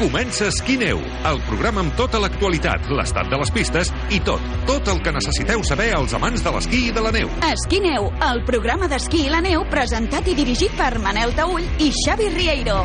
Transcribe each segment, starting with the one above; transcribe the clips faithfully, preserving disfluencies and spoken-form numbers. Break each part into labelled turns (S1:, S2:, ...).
S1: Comença Esquí-Neu, el programa amb tota l'actualitat, l'estat de les pistes i tot, tot el que necessiteu saber als amants de l'esquí i de la neu.
S2: Esquí-Neu, el programa d'esquí i la neu presentat i dirigit per Manel Taüll i Xavi Rieiro.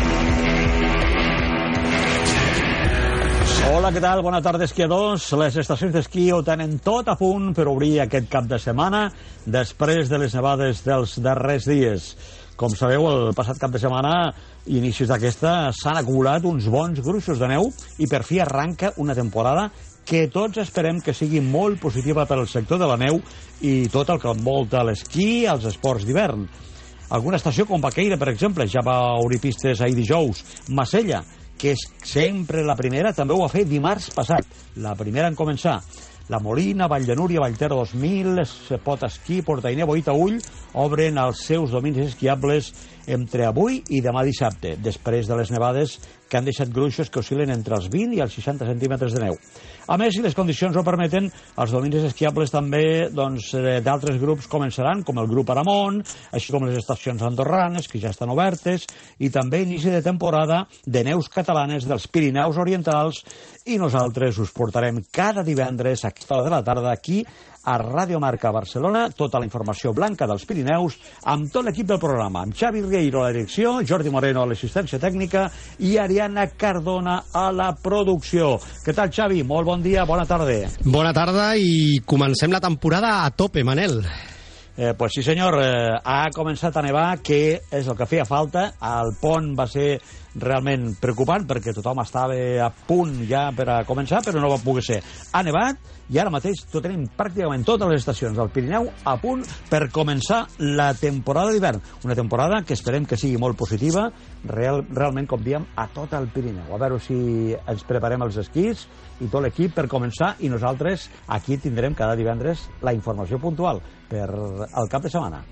S3: Hola, què tal? Bona tarda, esquiadors. Les estacions d'esquí ho tenen tot a punt per obrir aquest cap de setmana després de les nevades dels darrers dies. Com sabeu, el passat cap de setmana, inicis d'aquesta, s'han acumulat uns bons gruixos de neu i per fi arranca una temporada que tots esperem que sigui molt positiva per al sector de la neu i tot el que envolta l'esquí i els esports d'hivern. Alguna estació com Baqueira, per exemple, ja va obrir pistes ahir dijous. Masella, que és sempre la primera, també ho va fer dimarts passat, la primera en començar. La Molina, Vall de Núria, Vallter dos mil, Pot Esquí, Portainer, Boí-Taüll obren els seus dominis esquiables entre avui i demà dissabte, després de les nevades que han deixat gruixos que oscil·len entre els vint i els seixanta centímetres de neu. A més, si les condicions ho permeten, els dominis esquiables també doncs, d'altres grups començaran, com el grup Aramon, així com les estacions andorranes, que ja estan obertes, i també inici de temporada de neus catalanes dels Pirineus Orientals, i nosaltres us portarem cada divendres a aquesta hora de la tarda aquí a Ràdio Marca Barcelona, tota la informació blanca dels Pirineus, amb tot l'equip del programa, amb Xavi Rieiro a la direcció, Jordi Moreno a l'assistència tècnica i Ariana Cardona a la producció. Què tal, Xavi? Molt bon dia, bona tarda.
S4: Bona tarda i comencem la temporada a tope, Manel.
S3: Eh, pues sí, senyor, eh, ha començat a nevar, que és el que feia falta. El pont va ser realment preocupant perquè tothom estava a punt ja per a començar, però no va poder ser. Ha nevat i ara mateix tot tenim pràcticament totes les estacions del Pirineu a punt per començar la temporada d'hivern. Una temporada que esperem que sigui molt positiva, real, realment, com diem, a tot el Pirineu. A veure si ens preparem els esquís i tot l'equip per començar, i nosaltres aquí tindrem cada divendres la informació puntual per al cap de setmana.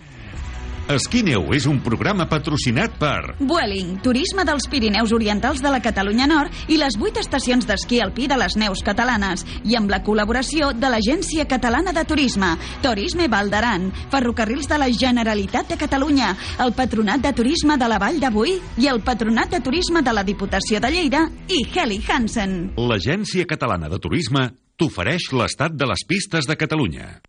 S1: Esquí-Neu és un programa patrocinat per
S2: Vueling, turisme dels Pirineus Orientals de la Catalunya Nord i les vuit estacions d'esquí alpí de les neus catalanes, i amb la col·laboració de l'Agència Catalana de Turisme, Turisme Val d'Aran, Ferrocarrils de la Generalitat de Catalunya, el Patronat de Turisme de la Vall de Boí i el Patronat de Turisme de la Diputació de Lleida i Helly Hansen.
S1: l'Agència Catalana de Turisme t'ofereix l'estat de les pistes de Catalunya.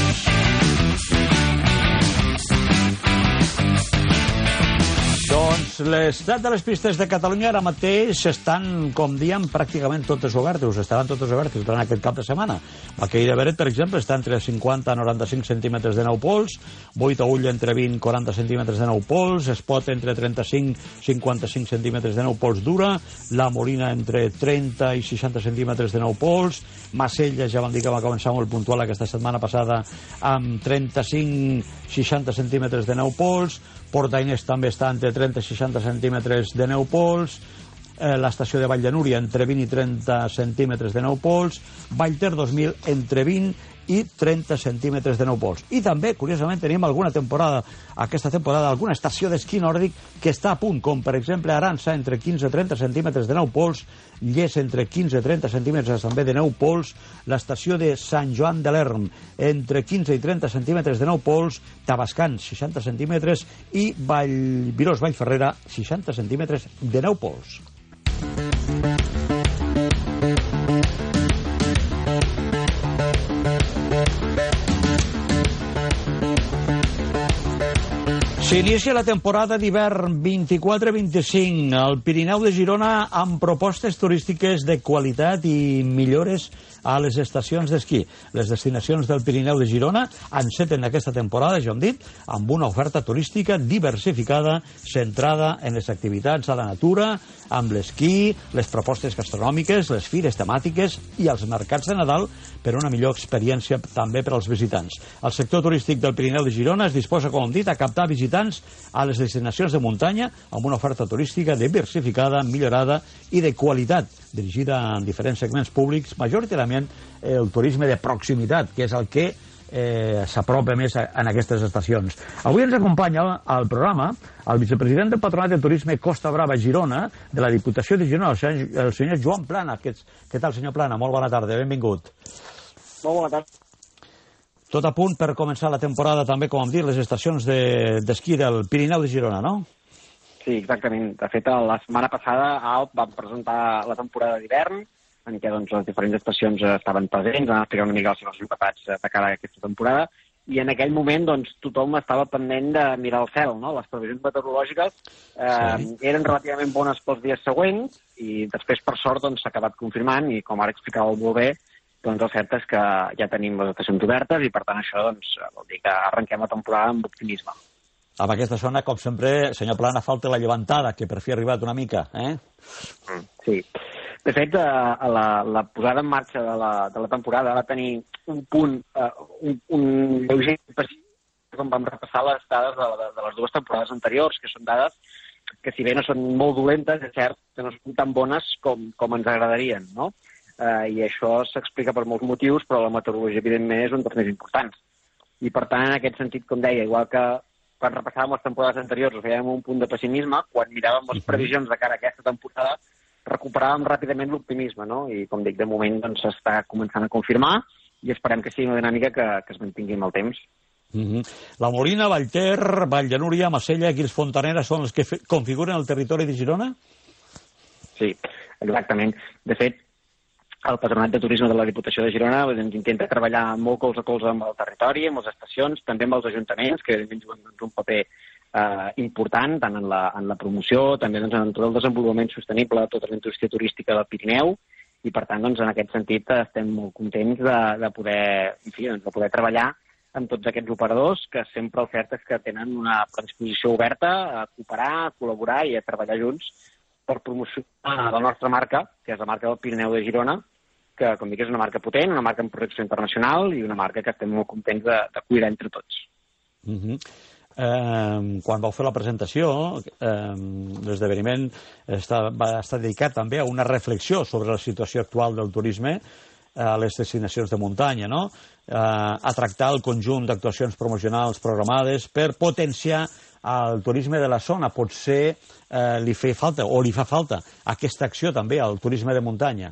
S3: Doncs l'estat de les pistes de Catalunya ara mateix estan, com diem, pràcticament totes obertes, estaran totes obertes durant aquest cap de setmana. Baqueira Beret, per exemple, està entre cinquanta i noranta-cinc centímetres de neu pols, Boí-Taüll entre vint i quaranta centímetres de neu pols, Espot entre trenta-cinc i cinquanta-cinc centímetres de neu pols dura, La Molina entre trenta i seixanta centímetres de neu pols, Masella, ja vam dir que va començar molt puntual aquesta setmana passada, amb trenta-cinc a seixanta centímetres de neu pols, Portainer també està entre trenta i seixanta centímetres de neu pols, eh, l'estació de Vall de Núria entre vint i trenta centímetres de neu pols, Vallter dos mil entre vint i trenta centímetres de neu pols. I també, curiosament, tenim alguna temporada, aquesta temporada, alguna estació d'esquí nòrdic que està a punt, com per exemple Arança entre quinze i trenta centímetres de neu pols, Lles entre quinze i trenta centímetres també de neu pols, l'estació de Sant Joan de l'Erm entre quinze i trenta centímetres de neu pols, Tabascan seixanta centímetres i Vallvirós Vallferrera seixanta centímetres de neu pols. S'inicia la temporada d'hivern vint-i-quatre vint-i-cinc al Pirineu de Girona amb propostes turístiques de qualitat i millores a les estacions d'esquí. Les destinacions del Pirineu de Girona enceten aquesta temporada, ja hem dit, amb una oferta turística diversificada, centrada en les activitats a la natura, amb l'esquí, les propostes gastronòmiques, les fires temàtiques i els mercats de Nadal per una millor experiència també per als visitants. El sector turístic del Pirineu de Girona es disposa, com hem dit, a captar visitants a les destinacions de muntanya amb una oferta turística diversificada, millorada i de qualitat, dirigida a diferents segments públics, majoritàriament el turisme de proximitat, que és el que eh, s'apropa més a, en aquestes estacions. Avui ens acompanya al programa el vicepresident del Patronat de Turisme Costa Brava Girona, de la Diputació de Girona, el senyor, el senyor Joan Plana. Què, què tal, senyor Plana? Molt bona tarda, benvingut.
S5: Molt bona tarda.
S3: Tot a punt per començar la temporada també, com hem dit, les estacions d'esquí de, del Pirineu de Girona, no?
S5: Sí, exactament. De fet, la setmana passada a Alp vam presentar la temporada d'hivern, en què doncs, les diferents estacions estaven presents, van explicar una mica les seves novetats de cara a aquesta temporada, i en aquell moment doncs, tothom estava pendent de mirar el cel, no? Les previsions meteorològiques eh, sí. eren relativament bones pels dies següents, i després, per sort, doncs, s'ha acabat confirmant, i com ara explicàveu molt bé, doncs el cert és que ja tenim les estacions obertes, i per tant això doncs, vol dir que arrenquem la temporada amb optimisme.
S3: Amb aquesta zona, com sempre, senyor Plana, falta la llevantada, que per fi ha arribat una mica, eh?
S5: Mm, sí. De fet, eh, la, la posada en marxa de la, de la temporada va tenir un punt, eh, un, un lleuger com vam repassar les dades de, de, de les dues temporades anteriors, que són dades que, si bé no són molt dolentes, és cert que no són tan bones com, com ens agradarien, no? Eh, I això s'explica per molts motius, però la meteorologia, evidentment, és un dels més importants. I, per tant, en aquest sentit, com deia, igual que quan repassàvem les temporades anteriors us veiem un punt de pessimisme, quan miràvem les previsions de cara a aquesta temporada recuperàvem ràpidament l'optimisme, no? I, com dic, de moment doncs, s'està començant a confirmar i esperem que sigui una dinàmica que, que es mantingui amb el temps.
S3: Mm-hmm. La Molina, Vallter, Vall de Núria, Macella, Guils Fontanera són els que configuren el territori de Girona?
S5: Sí, exactament. De fet, el Patronat de Turisme de la Diputació de Girona doncs, intenta treballar molt colze a colze amb el territori, amb les estacions, també amb els ajuntaments, que juguen doncs, un paper eh, important, tant en la, en la promoció, també doncs, en tot el desenvolupament sostenible de tota la indústria turística del Pirineu, i per tant, doncs, en aquest sentit, estem molt contents de, de, poder, en fi, doncs, de poder treballar amb tots aquests operadors, que sempre el cert és que tenen una predisposició oberta a cooperar, a col·laborar i a treballar junts per promocionar la nostra marca, que és la marca del Pirineu de Girona, que, com dic, és una marca potent, una marca amb projecció internacional i una marca que estem molt contents de, de cuidar entre tots.
S3: Mm-hmm. eh, quan vau fer la presentació, eh, l'esdeveniment està, va estar dedicat també a una reflexió sobre la situació actual del turisme a les destinacions de muntanya, no? Eh, a tractar el conjunt d'actuacions promocionals programades per potenciar el turisme de la zona. Potser eh, li fa falta, o li fa falta, aquesta acció també al turisme de muntanya.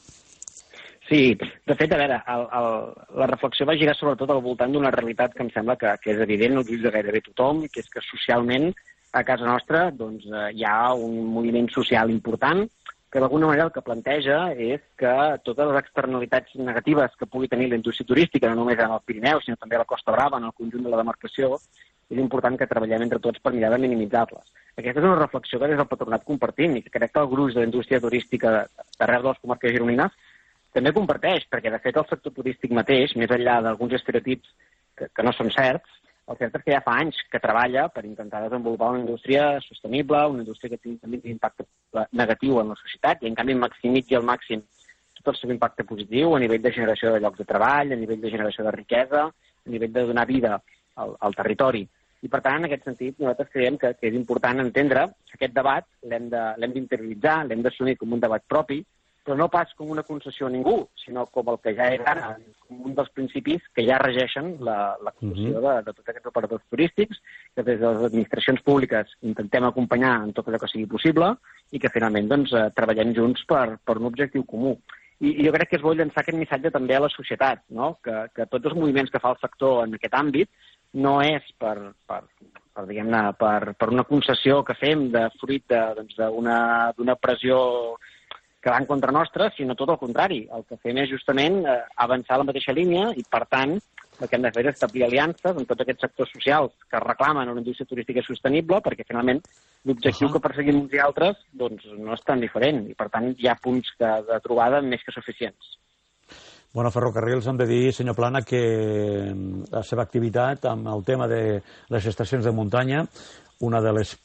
S5: Sí, de fet, a veure, el, el, la reflexió va girar sobretot al voltant d'una realitat que em sembla que, que és evident als ulls de gairebé tothom, que és que socialment a casa nostra doncs, eh, hi ha un moviment social important que d'alguna manera el que planteja és que totes les externalitats negatives que pugui tenir la indústria turística, no només en el Pirineu, sinó també a la Costa Brava, en el conjunt de la demarcació, és important que treballem entre tots per mirar de minimitzar-les. Aquesta és una reflexió que des del Patronat compartim i que crec que el gruix de la indústria turística d'arreu de les comarques gironines també comparteix, perquè de fet el sector turístic mateix, més enllà d'alguns estereotips que, que no són certs, el cert és que ja fa anys que treballa per intentar desenvolupar una indústria sostenible, una indústria que tingui també un impacte negatiu en la societat i en canvi maximitzi al màxim tot el seu impacte positiu a nivell de generació de llocs de treball, a nivell de generació de riquesa, a nivell de donar vida al, al territori. I per tant, en aquest sentit, nosaltres creiem que, que és important entendre que aquest debat l'hem de, l'hem d'interioritzar, l'hem d'assumir com un debat propi, però no pas com una concessió a ningú, sinó com el que ja és ara, com un dels principis que ja regeixen l'actuació de, de tots aquests operadors turístics, que des de les administracions públiques intentem acompanyar en tot allò que sigui possible i que finalment doncs, treballem junts per, per un objectiu comú. I, I jo crec que es vol llançar aquest missatge també a la societat, no? que, que tots els moviments que fa el sector en aquest àmbit no és per, per, per, diguem-ne, per, per una concessió que fem de fruit d'una doncs, d'una pressió que va en contra nostra, sinó tot el contrari. El que fem és justament eh, avançar a la mateixa línia i, per tant, el que hem de fer és establir aliances amb tots aquests sectors socials que reclamen una indústria turística sostenible, perquè finalment l'objectiu uh -huh. que perseguim uns i altres doncs, no és tan diferent i, per tant, hi ha punts de, de trobada més que suficients.
S3: Bueno, Ferrocarrils hem de dir, senyor Plana, que la seva activitat amb el tema de les estacions de muntanya, una de les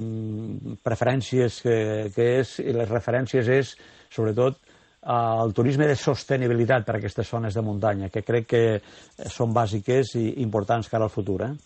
S3: preferències que, que és, i les referències és, sobretot, el turisme de sostenibilitat per a aquestes zones de muntanya, que crec que són bàsiques i importants cara al futur, eh?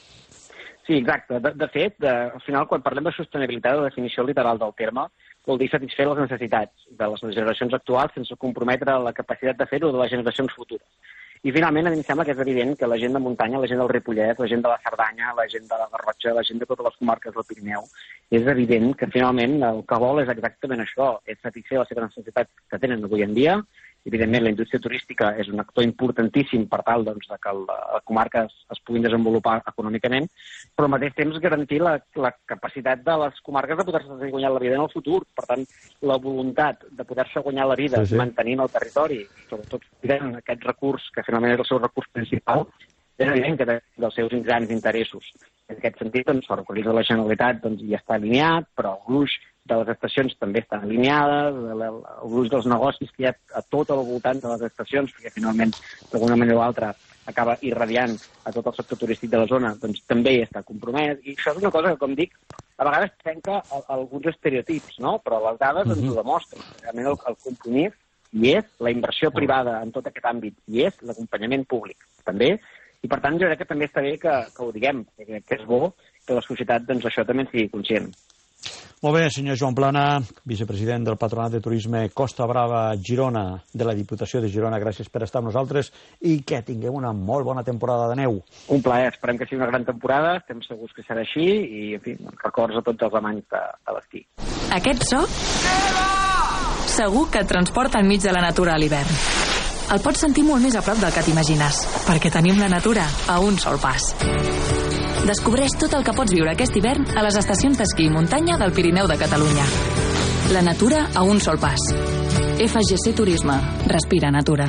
S5: Sí, exacte. De, de fet, de, al final, quan parlem de sostenibilitat, la definició literal del terme vol dir satisfer les necessitats de les generacions actuals sense comprometre la capacitat de fer-ho de les generacions futures. I finalment, a mi em sembla que és evident que la gent de muntanya, la gent del Ripollès, la gent de la Cerdanya, la gent de la Garrotxa, la gent de totes les comarques del Pirineu, és evident que finalment el que vol és exactament això, és satisfer les seves necessitats que tenen avui en dia evidentment la indústria turística és un actor importantíssim per tal doncs, de que la comarca es, es puguin desenvolupar econòmicament, però al mateix temps garantir la, la capacitat de les comarques de poder-se guanyar la vida en el futur. Per tant, la voluntat de poder-se guanyar la vida sí, sí. mantenint el territori, sobretot tenint aquest recurs, que finalment és el seu recurs principal, és evident que té dels seus grans interessos. En aquest sentit, doncs, Ferrocarrils de la Generalitat doncs, ja està alineat, però el gruix de les estacions també estan alineades, el, el gruix dels negocis que hi ha a tot al voltant de les estacions, perquè finalment, d'alguna manera o altra, acaba irradiant a tot el sector turístic de la zona, doncs també està compromès. I això és una cosa que, com dic, a vegades trenca alguns estereotips, no? Però les dades ens ho demostren. Realment el, el compromís hi és, la inversió privada en tot aquest àmbit hi és, l'acompanyament públic també. I, per tant, jo crec que també està bé que, que ho diguem, que crec que és bo que la societat doncs, això també en sigui conscient.
S3: Molt bé, senyor Joan Plana, vicepresident del Patronat de Turisme Costa Brava Girona, de la Diputació de Girona, gràcies per estar amb nosaltres i que tinguem una molt bona temporada de neu.
S5: Un plaer, esperem que sigui una gran temporada, estem segurs que serà així i, en fi, records a tots els amants de, de l'esquí.
S6: Aquest so segur que et transporta enmig de la natura a l'hivern. El pots sentir molt més a prop del que t'imagines, perquè tenim la natura a un sol pas. Descobreix tot el que pots viure aquest hivern a les estacions d'esquí i muntanya del Pirineu de Catalunya. La natura a un sol pas. F G C Turisme. Respira natura.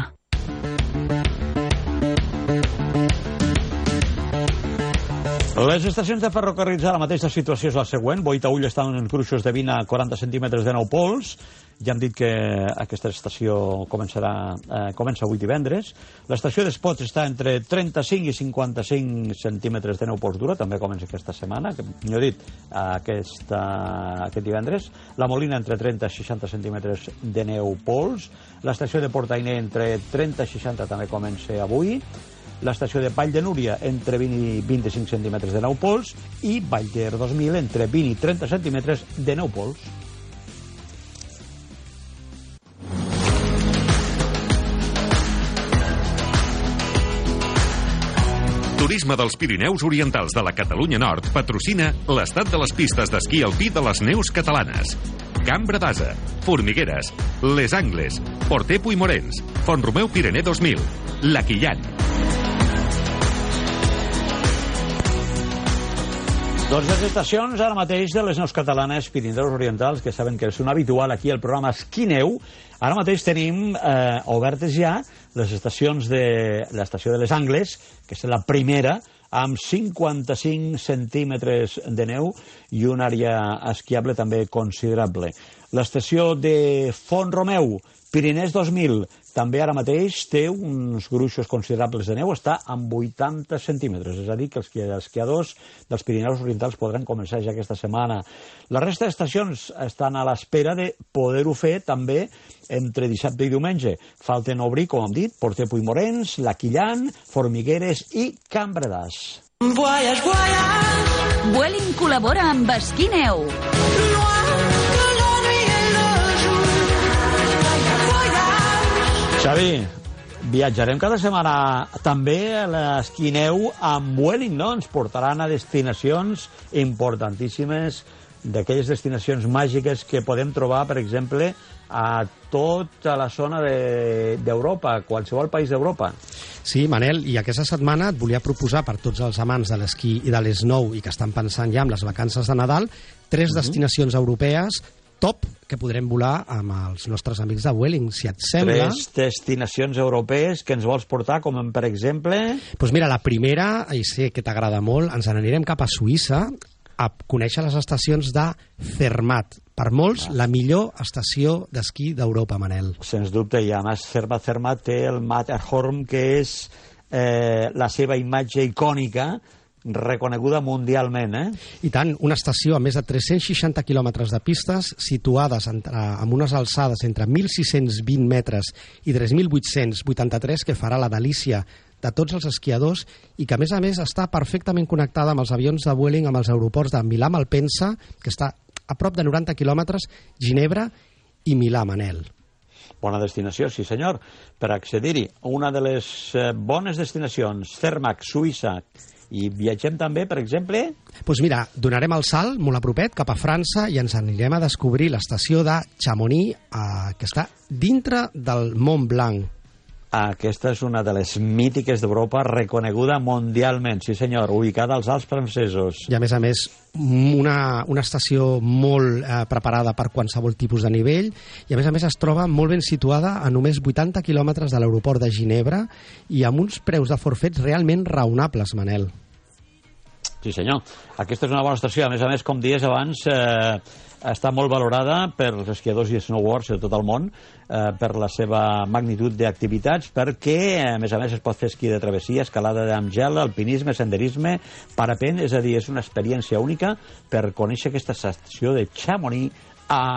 S3: Les estacions de ferrocarrils ara mateix la situació és la següent. Boita-Ull estan en cruixos de vint a quaranta centímetres de nou pols. Ja hem dit que aquesta estació començarà, eh, comença avui divendres. L'estació d'Espots està entre trenta-cinc i cinquanta-cinc centímetres de neu pols dura, també comença aquesta setmana, que, millor dit, aquesta, aquest divendres. La Molina entre trenta i seixanta centímetres de neu pols. L'estació de Portainer entre trenta i seixanta també comença avui. L'estació de Vall de Núria entre vint i vint-i-cinc centímetres de neu pols i Vallter dos mil entre vint i trenta centímetres de neu pols.
S1: Turisme dels Pirineus Orientals de la Catalunya Nord patrocina l'estat de les pistes d'esquí alpí de les neus catalanes. Cambra d'Asa, Formigueres, Les Angles, Portepo i Morens, Font-romeu Pirener dos mil, La Quillan.
S3: Doncs les estacions ara mateix de les neus catalanes Pirineus Orientals, que saben que és un habitual aquí al programa Esquineu, ara mateix tenim eh, obertes ja les estacions de l'estació de Les Angles, que és la primera, amb cinquanta-cinc centímetres de neu i una àrea esquiable també considerable. L'estació de Font-romeu, Pirinès dos mil, també ara mateix té uns gruixos considerables de neu, està amb vuitanta centímetres, és a dir, que els esquiadors dels Pirineus Orientals podran començar ja aquesta setmana. La resta d'estacions estan a l'espera de poder-ho fer també entre dissabte i diumenge. Falten obrir, com hem dit, Portepo i Morens, La Quillan, Formigueres i Cambra d'As.
S2: Voyage, voyage. Vueling col·labora amb Esquineu.
S3: Xavi, viatjarem cada setmana també a l'Esquineu amb Vueling, no? Ens portaran a destinacions importantíssimes, d'aquelles destinacions màgiques que podem trobar, per exemple, a tota la zona d'Europa, de, qualsevol país d'Europa.
S4: Sí, Manel, i aquesta setmana et volia proposar per tots els amants de l'esquí i de l'snow i que estan pensant ja en les vacances de Nadal, tres uh-huh. destinacions europees top que podrem volar amb els nostres amics de Vueling, si et sembla.
S3: Tres destinacions europees que ens vols portar, com per exemple...
S4: Doncs pues mira, la primera, i sé que t'agrada molt, ens n'anirem cap a Suïssa a conèixer les estacions de Zermatt. Per molts, ah. la millor estació d'esquí d'Europa, Manel.
S3: Sens dubte, i a més Zermatt, Zermatt té el Matterhorn, que és eh, la seva imatge icònica, reconeguda mundialment, eh?
S4: I tant, una estació a més de tres-cents seixanta quilòmetres de pistes, situades entre, amb unes alçades entre mil sis-cents vint metres i tres mil vuit-cents vuitanta-tres, que farà la delícia de tots els esquiadors i que, a més a més, està perfectament connectada amb els avions de Vueling, amb els aeroports de Milà Malpensa, que està a prop de noranta quilòmetres, Ginebra i Milà, Manel.
S3: Bona destinació, sí senyor, per accedir-hi. Una de les eh, bones destinacions, Zermatt, Suïssa, I viatgem també, per exemple...
S4: Doncs pues mira, donarem el salt molt a propet cap a França i ens anirem a descobrir l'estació de Chamonix, eh, que està dintre del Mont Blanc.
S3: Aquesta és una de les mítiques d'Europa, reconeguda mundialment, sí senyor, ubicada als Alps francesos.
S4: I a més a més, una, una estació molt eh, preparada per qualsevol tipus de nivell, i a més a més es troba molt ben situada a només vuitanta quilòmetres de l'aeroport de Ginebra i amb uns preus de forfets realment raonables, Manel.
S3: Sí senyor, aquesta és una bona estació, a més a més, com dies abans, eh, està molt valorada per els esquiadors i snowboards de tot el món, eh, per la seva magnitud d'activitats, perquè, a més a més, es pot fer esquí de travessia, escalada amb gel, alpinisme, senderisme, parapent, és a dir, és una experiència única per conèixer aquesta estació de Chamonix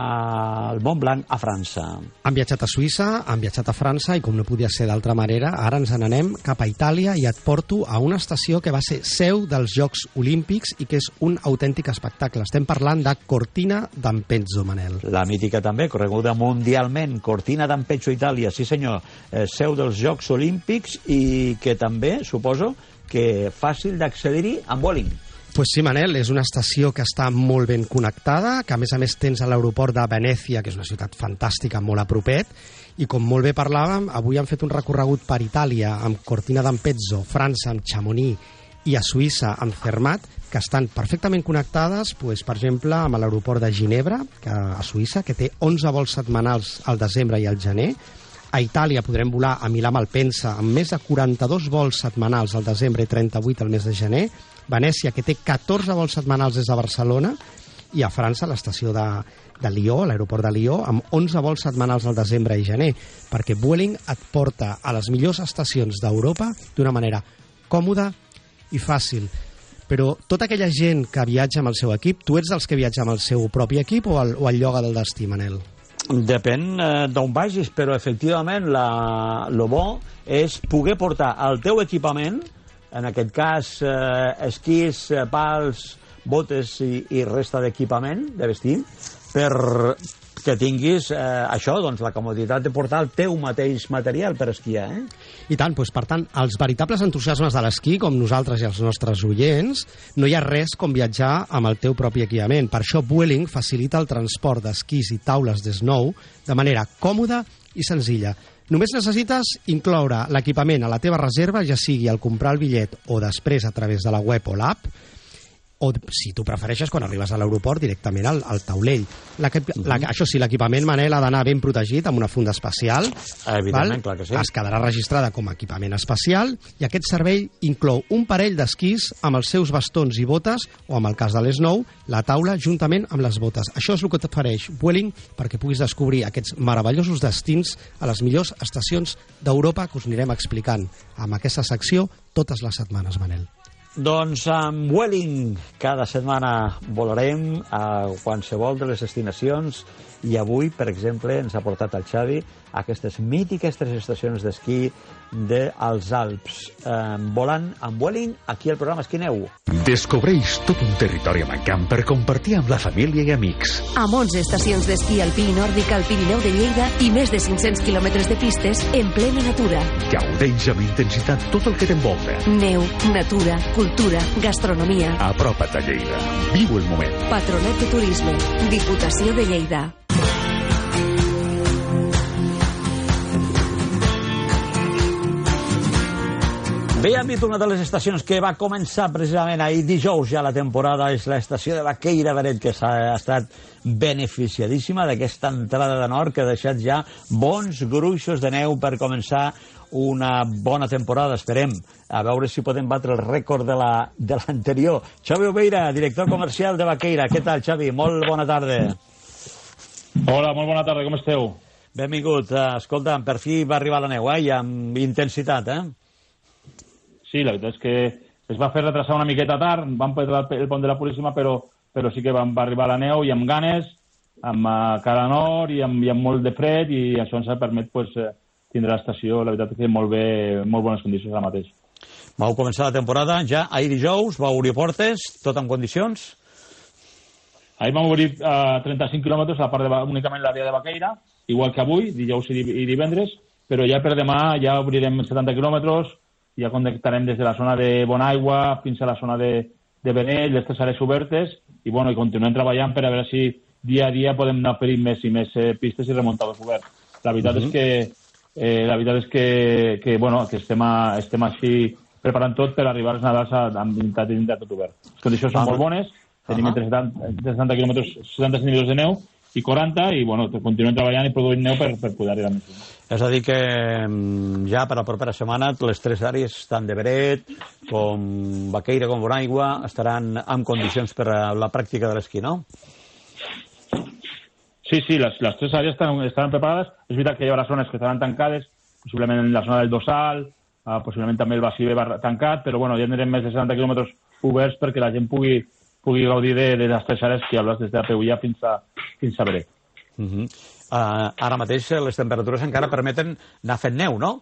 S3: al Mont Blanc, a França.
S4: Han viatjat a Suïssa, han viatjat a França i com no podia ser d'altra manera, ara ens n'anem cap a Itàlia i et porto a una estació que va ser seu dels Jocs Olímpics i que és un autèntic espectacle. Estem parlant de Cortina d'Ampezzo, Manel.
S3: La mítica també, correguda mundialment, Cortina d'Ampezzo, Itàlia, sí senyor, eh, seu dels Jocs Olímpics i que també, suposo, que fàcil d'accedir-hi amb Vueling.
S4: Pues sí, Manel, és una estació que està molt ben connectada, que a més a més tens a l'aeroport de Venècia, que és una ciutat fantàstica, molt a propet, i com molt bé parlàvem, avui han fet un recorregut per Itàlia amb Cortina d'Ampezzo, França amb Chamonix i a Suïssa amb Zermatt, que estan perfectament connectades, pues, per exemple, amb l'aeroport de Ginebra, que, a Suïssa, que té onze vols setmanals al desembre i al gener. A Itàlia podrem volar a Milà Malpensa amb més de quaranta-dos vols setmanals al desembre i trenta-vuit al mes de gener. Venècia, que té catorze vols setmanals des de Barcelona, i a França l'estació de, de Lió, l'aeroport de Lió, amb onze vols setmanals al desembre i gener, perquè Vueling et porta a les millors estacions d'Europa d'una manera còmoda i fàcil. Però tota aquella gent que viatja amb el seu equip, tu ets dels que viatja amb el seu propi equip o el, o el lloga del destí, Manel?
S3: Depèn eh, d'on vagis, però efectivament la, lo bo és poder portar el teu equipament, en aquest cas eh, esquís, eh, pals, botes i, i resta d'equipament de vestir, per que tinguis eh, això, doncs la comoditat de portar el teu mateix material per esquiar. Eh?
S4: I tant, doncs, per tant, els veritables entusiasmes de l'esquí, com nosaltres i els nostres oients, no hi ha res com viatjar amb el teu propi equipament. Per això Vueling facilita el transport d'esquís i taules de snow de manera còmoda i senzilla. Només necessites incloure l'equipament a la teva reserva, ja sigui al comprar el bitllet o després a través de la web o l'app, o, si tu prefereixes, quan arribes a l'aeroport, directament al, al taulell. La, la, això sí, l'equipament, Manel, ha d'anar ben protegit amb una funda especial.
S3: Evidentment, val? Clar que sí.
S4: Es quedarà registrada com a equipament especial i aquest servei inclou un parell d'esquís amb els seus bastons i botes, o en el cas de l'Snow, la taula juntament amb les botes. Això és el que t'ofereix Vueling perquè puguis descobrir aquests meravellosos destins a les millors estacions d'Europa que us anirem explicant amb aquesta secció totes les setmanes, Manel.
S3: Doncs amb Vueling cada setmana volarem a qualsevol de les destinacions i avui, per exemple, ens ha portat el Xavi a aquestes mítiques tres estacions d'esquí dels Alps. Eh, volant amb Vueling aquí al programa Esquineu.
S1: Descobreix tot un territori mancant per compartir amb la família i amics.
S7: Amb onze estacions d'esquí alpí i nòrdic al Pirineu de Lleida i més de cinc-cents quilòmetres de pistes en plena natura.
S1: Gaudeix amb intensitat tot el que t'envolta.
S7: Neu, natura, cultura, gastronomia.
S1: Apropa't a Lleida. Viu el moment.
S7: Patronat de Turisme. Diputació de Lleida.
S3: Bé, hem dit una de les estacions que va començar precisament ahir dijous ja la temporada, és l'estació de Baqueira Beret, que ha estat beneficiadíssima d'aquesta entrada de nord que ha deixat ja bons gruixos de neu per començar una bona temporada, esperem. A veure si podem batre el rècord de la, de l'anterior. Xavi Obeira, director comercial de Baqueira. Què tal, Xavi? Molt bona tarda.
S8: Hola, molt bona tarda, com esteu?
S3: Benvingut. Escolta, per fi va arribar la neu, eh? I amb intensitat, eh?
S8: Sí, la veritat és que es va fer retrasar una miqueta tard, vam perdre el pont de la Puríssima, però, però sí que va, va arribar la neu i amb ganes, amb uh, cara nord i amb, i amb molt de fred, i això ens ha permet pues, tindre l'estació, la veritat és que molt bé, molt bones condicions ara mateix.
S3: Vau començar la temporada ja ahir dijous, vau obrir portes, tot en condicions?
S8: Ahir vam obrir uh, trenta-cinc quilòmetres, a part de, únicament l'àrea de Baqueira, igual que avui, dijous i divendres, però ja per demà ja obrirem setanta quilòmetres, ja connectarem des de la zona de Bonaigua fins a la zona de, de Benell, les tres àrees obertes, i, bueno, i continuem treballant per a veure si dia a dia podem anar oferint més i més eh, pistes i remuntadors oberts. La veritat uh-huh. és que, eh, la veritat és que, que, bueno, que estem, a, estem així preparant tot per arribar als Nadals amb dintat i dintat tot obert. Les condicions són uh-huh. molt bones, tenim uh-huh. entre setanta, setanta quilòmetres, setanta centímetres de neu i quaranta, i, bueno, continuem treballant i produint neu per, per poder arribar més.
S3: És a dir que ja per la propera setmana les tres àrees, tant de Beret com Baqueira com Bonaigua, estaran en condicions per a la pràctica de l'esquí, no?
S8: Sí, sí, les, les tres àrees estan, estan preparades. És veritat que hi haurà zones que estaran tancades, possiblement en la zona del Dossal, uh, possiblement també el Bací va tancat, però bueno, ja tindrem més de setanta quilòmetres oberts perquè la gent pugui, pugui gaudir de, de les tres àrees que hables des de Peullà fins a, fins a Beret.
S3: Uh -huh. uh, ara mateix les temperatures encara permeten anar fent neu, no?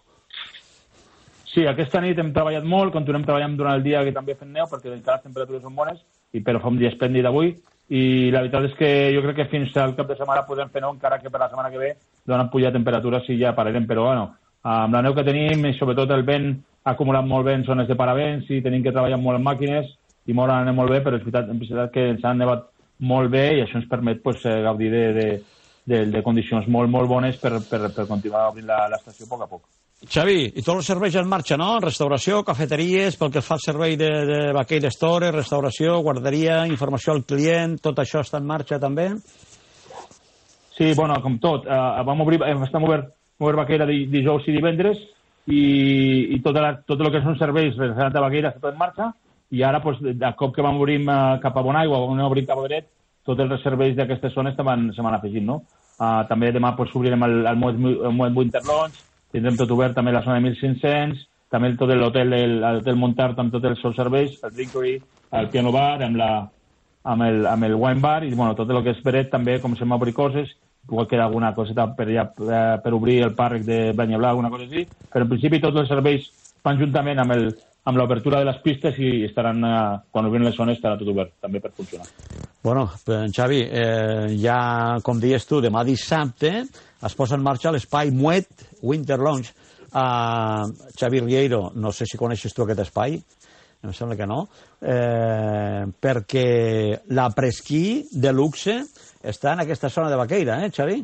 S8: Sí, aquesta nit hem treballat molt, continuem treballant durant el dia que també fent neu, perquè encara les temperatures són bones, i però fa un dia esplèndid avui, i la veritat és que jo crec que fins al cap de setmana podem fer neu, encara que per la setmana que ve donen pujar temperatures i ja pararem, però bueno, amb la neu que tenim i sobretot el vent ha acumulat molt bé en zones de paravents i tenim que treballar molt amb màquines i molt anem molt bé, però és veritat, és veritat que ens han nevat molt bé i això ens permet pues, gaudir de, de, de, de condicions molt, molt bones per, per, per continuar obrint l'estació a poc a poc.
S3: Xavi, i tots els serveis en marxa, no? Restauració, cafeteries, pel que fa al servei de, de Baqueira Store, restauració, guarderia, informació al client, tot això està en marxa també?
S8: Sí, bueno, com tot. Uh, vam obrir, estem obert, obert Baqueira dijous i divendres i, i tot, la, tot el que són serveis relacionats a Baqueira està tot en marxa i ara, pues, de cop que vam obrir uh, cap a Bonaigua o vam obrir cap a Beret, tots els serveis d'aquestes zones se van afegint, no? Uh, també demà pues, obrirem el, el Moet Winter Lounge, tindrem tot obert també la zona de mil cinc-cents, també tot l'hotel l'hotel Montart amb tots els seus serveis, el Drinkery, el Piano Bar, amb, la, amb, el, amb el Wine Bar, i bueno, tot el que és Beret també, com sem a obrir coses, pot quedar alguna coseta per, ja, per obrir el pàrrec de Banyablau, alguna cosa així, però en principi tots els serveis van juntament amb el amb l'obertura de les pistes i estaran, eh, quan obrim les zones estarà tot obert, també per funcionar.
S3: Bueno, Xavi, eh, ja, com dius tu, demà dissabte es posa en marxa l'espai Moet Winter Lounge. Uh, Xavi Rieiro, no sé si coneixes tu aquest espai, em sembla que no, eh, perquè la presquí de luxe està en aquesta zona de Baqueira, eh, Xavi?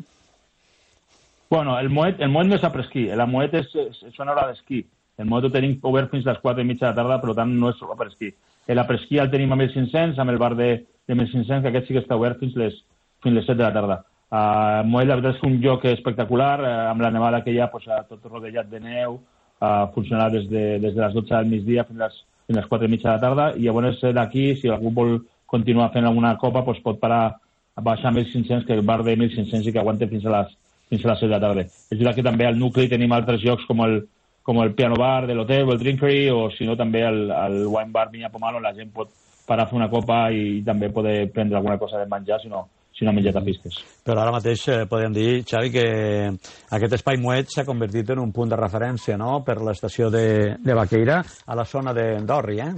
S8: Bueno, el Moet, el Moet no és a presquí, el Moet és, és, és una hora d'esquí. El Moet ho tenim obert fins a les quatre i mitja de la tarda, per tant no és a presquí. L'apresquí el tenim a mil cinc-cents, amb el bar de, de mil cinc-cents, que aquest sí que està obert fins les, fins les set de la tarda. Uh, Moet, la veritat és un lloc espectacular, uh, amb la nevada que hi ha, pues, uh, tot rodejat de neu, uh, funcionarà des de, des de les dotze del migdia fins les, fins les quatre i mitja de la tarda, i llavors d'aquí, si algú vol continuar fent alguna copa, pues, pot parar a baixar a mil cinc-cents, que el bar de mil cinc-cents i que aguanta fins a les, fins a les set de la tarda. És veritat que també al nucli tenim altres llocs com el com el Piano Bar de l'hotel o el Drinkery, o si no també el, el Wine Bar Vinya Pomalo, on la gent pot parar a fer una copa i també poder prendre alguna cosa de menjar si no, si no ha menjat a pistes.
S3: Però ara mateix eh, podem dir, Xavi, que aquest espai Moet s'ha convertit en un punt de referència, no?, per l'estació de, de Baqueira a la zona d'Andorri, eh?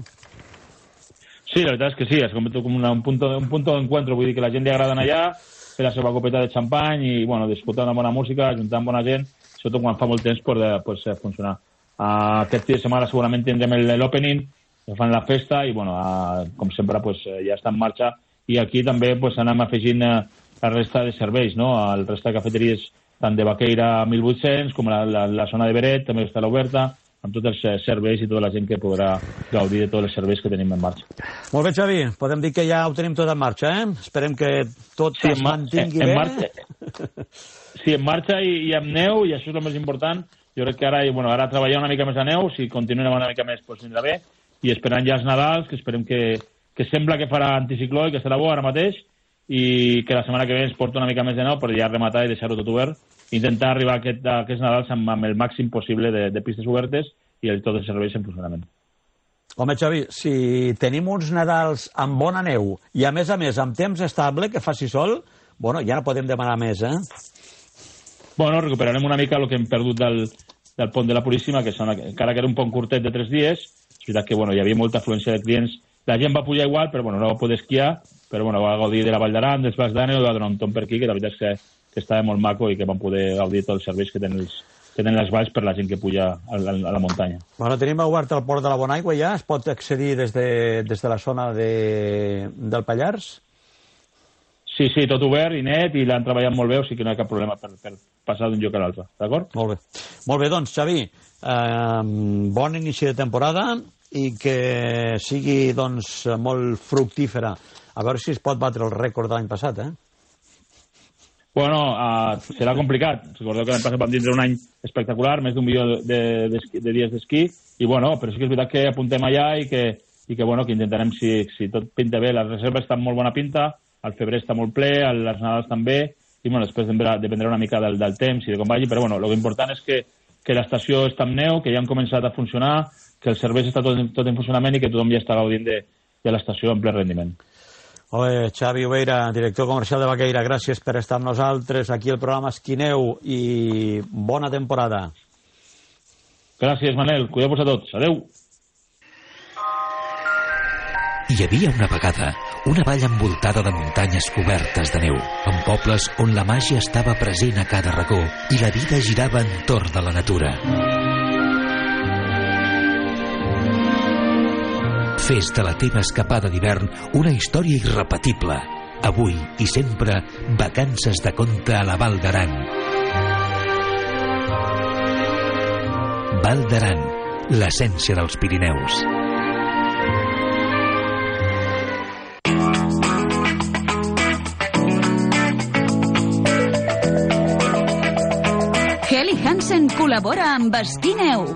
S8: Sí, la veritat és que sí, es convertit com una, un punt un punto d'encuentro, vull dir que la gent li agrada anar allà, fer la seva copeta de xampany i, bueno, disfrutar una bona música, ajuntar amb bona gent, sobretot quan fa molt temps per pues, funcionar. Uh, aquest dia de setmana segurament tindrem l'opening, que fan la festa i, bueno, uh, com sempre, pues, ja està en marxa. I aquí també pues, anem afegint uh, la resta de serveis, no? El resta de cafeteries, tant de Baqueira mil vuit-cents com la, la, la zona de Beret, també està oberta, amb tots els serveis i tota la gent que podrà gaudir de tots els serveis que tenim en marxa.
S3: Molt bé, Xavi. Podem dir que ja ho tenim tot en marxa, eh? Esperem que tot sí, es mantingui en, en bé.
S8: Marxa. Sí, en marxa i, i amb neu, i això és el més important. Jo crec que ara, bueno, ara treballar una mica més a neu, si continuem una mica més, doncs vindrà bé, i esperant ja els Nadals, que esperem que, que sembla que farà anticicló i que serà bo ara mateix, i que la setmana que ve ens porta una mica més de neu per ja rematar i deixar-ho tot obert, intentar arribar a aquest, a aquests Nadals amb, amb el màxim possible de, de pistes obertes i el, tots els serveis en funcionament.
S3: Home, Xavi, si tenim uns Nadals amb bona neu i, a més a més, amb temps estable, que faci sol, bueno, ja no podem demanar més, eh?
S8: Bueno, recuperarem una mica el que hem perdut del, del pont de la Puríssima, que són, encara que era un pont curtet de tres dies, és veritat que bueno, hi havia molta afluència de clients, la gent va pujar igual, però bueno, no va poder esquiar, però bueno, va gaudir de la Vall d'Aran, dels Bacs d'Àneu, va donar un tomb per aquí, que la veritat és que, que estava molt maco i que van poder gaudir tots els serveis que tenen els, que tenen les valls per la gent que puja a la, a la muntanya.
S3: Bueno, tenim obert el port de la Bonaigua ja? Es pot accedir des de, des de la zona de, del Pallars?
S8: Sí, sí, tot obert i net, i l'han treballat molt bé, o sigui que no hi ha cap problema per, per passar d'un lloc a l'altre, d'acord?
S3: Molt bé. Molt bé, doncs, Xavi, eh, bon inici de temporada i que sigui, doncs, molt fructífera. A veure si es pot batre el rècord de l'any passat, eh?
S8: Bueno, uh, serà complicat. Recordeu que l'any passat vam tindre un any espectacular, més d'un milió de, de, de dies d'esquí, i bueno, però sí que és veritat que apuntem allà i que, i que, bueno, que intentarem, si, si tot pinta bé, les reserves estan molt bona pinta, el febrer està molt ple, les Nadals també, i bueno, després dependrà una mica del, del temps i de com vagi, però bueno, el important és que, que l'estació està amb neu, que ja han començat a funcionar, que el servei està tot, tot en funcionament i que tothom ja està gaudint de, de l'estació en ple rendiment.
S3: Molt bé, Xavi Oveira, director comercial de Vaqueira, gràcies per estar amb nosaltres aquí al programa Esquineu i bona temporada.
S8: Gràcies, Manel. Cuideu-vos a tots. Adeu.
S9: Hi havia una vegada una vall envoltada de muntanyes cobertes de neu, amb pobles on la màgia estava present a cada racó i la vida girava entorn de la natura. Fes de la teva escapada d'hivern una història irrepetible. Avui i sempre, vacances de conte a la Val d'Aran. Val d'Aran, l'essència dels Pirineus.
S2: Helly Hansen col·labora amb Esquineu.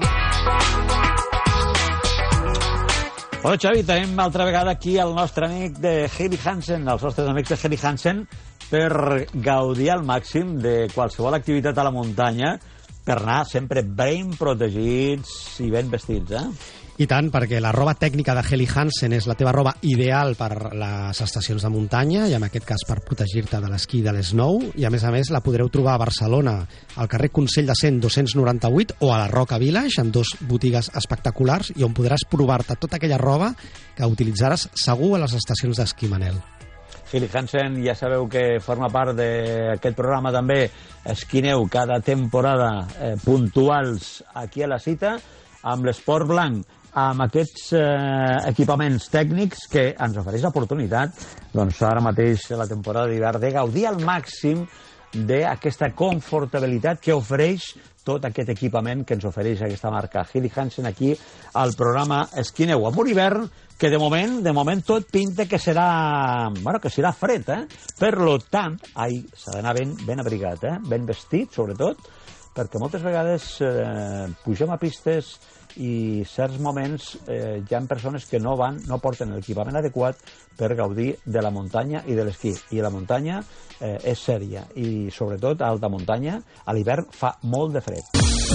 S3: Hola, Xavi, tenim altra vegada aquí el nostre amic de Helly Hansen, els nostres amics de Helly Hansen, per gaudir al màxim de qualsevol activitat a la muntanya, per anar sempre ben protegits i ben vestits, eh?
S4: I tant, perquè la roba tècnica de Helly Hansen és la teva roba ideal per les estacions de muntanya, i en aquest cas per protegir-te de l'esquí i de l'esnou, i a més a més la podreu trobar a Barcelona, al carrer Consell de Cent dos-cents noranta-vuit, o a la Roca Village, amb dos botigues espectaculars, i on podràs provar-te tota aquella roba que utilitzaràs segur a les estacions d'esquí, Manel.
S3: Helly Hansen, ja sabeu que forma part d'aquest programa també, Esquineu, cada temporada, eh, puntuals aquí a la cita, amb l'esport blanc, amb aquests eh, equipaments tècnics que ens ofereix l'oportunitat, doncs ara mateix la temporada d'hivern, de gaudir al màxim d'aquesta confortabilitat que ofereix tot aquest equipament que ens ofereix aquesta marca Helly Hansen aquí al programa Esquineu, amb un hivern que de moment, de moment tot pinta que serà, bueno, que serà fred, eh? Per lo tant, ai, s'ha d'anar ben, ben abrigat, eh? Ben vestit, sobretot, perquè moltes vegades eh, pugem a pistes i certs moments eh, hi ha persones que no van, no porten l'equipament adequat per gaudir de la muntanya i de l'esquí. I la muntanya eh, és sèria, i sobretot a alta muntanya a l'hivern fa molt de fred.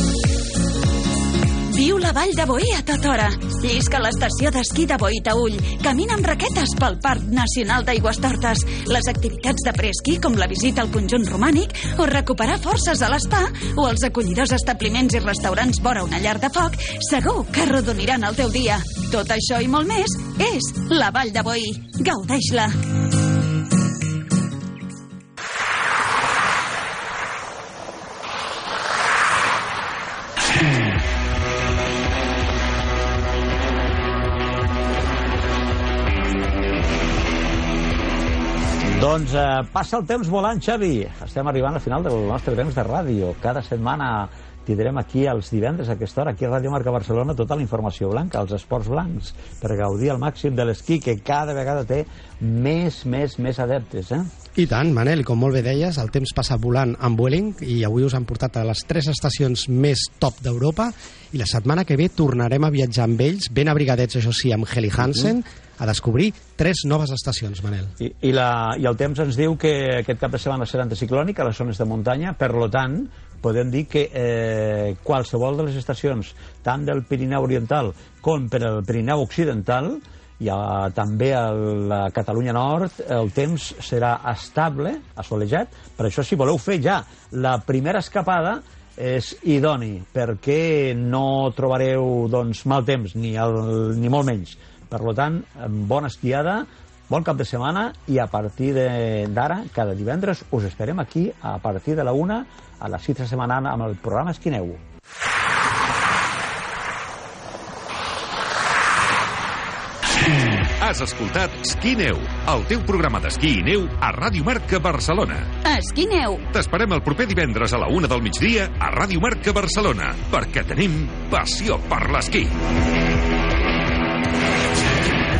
S2: Viu la Vall de Boí a tota hora. Llisca a l'estació d'esquí de Boí-Taüll. Camina amb raquetes pel Parc Nacional d'Aigüestortes. Les activitats de preesquí, com la visita al conjunt romànic, o recuperar forces a l'espa, o els acollidors establiments i restaurants vora una llar de foc, segur que arrodoniran el teu dia. Tot això i molt més és la Vall de Boí. Gaudeix-la.
S3: Doncs eh, passa el temps volant, Xavi. Estem arribant al final del nostre temps de ràdio. Cada setmana tindrem aquí els divendres a aquesta hora, aquí a Ràdio Marca Barcelona, tota la informació blanca, els esports blancs, per gaudir al màxim de l'esquí, que cada vegada té més, més, més adeptes, eh?
S4: I tant, Manel, com molt bé deies, el temps passa volant amb Vueling, i avui us han portat a les tres estacions més top d'Europa, i la setmana que ve tornarem a viatjar amb ells, ben abrigadets, això sí, amb Helly Hansen, a descobrir tres noves estacions, Manel.
S3: I, i, la, I el temps ens diu que aquest cap de setmana serà anticiclònic a les zones de muntanya, per lo tant, podem dir que eh, qualsevol de les estacions, tant del Pirineu Oriental com per el Pirineu Occidental, i a, també a la Catalunya Nord, el temps serà estable, assolejat. Per això, si voleu fer ja la primera escapada, és idoni, perquè no trobareu doncs, mal temps, ni, el, ni molt menys. Per tant, bona esquiada, Bon cap de setmana i a partir d'ara, cada divendres, us esperem aquí a partir de la una a la cita setmanal amb el programa Esquineu.
S1: Has escoltat Esquineu, el teu programa d'esquí i neu a Ràdio Marca Barcelona.
S2: Esquineu.
S1: T'esperem el proper divendres a la una del migdia a Ràdio Marca Barcelona, perquè tenim passió per l'esquí.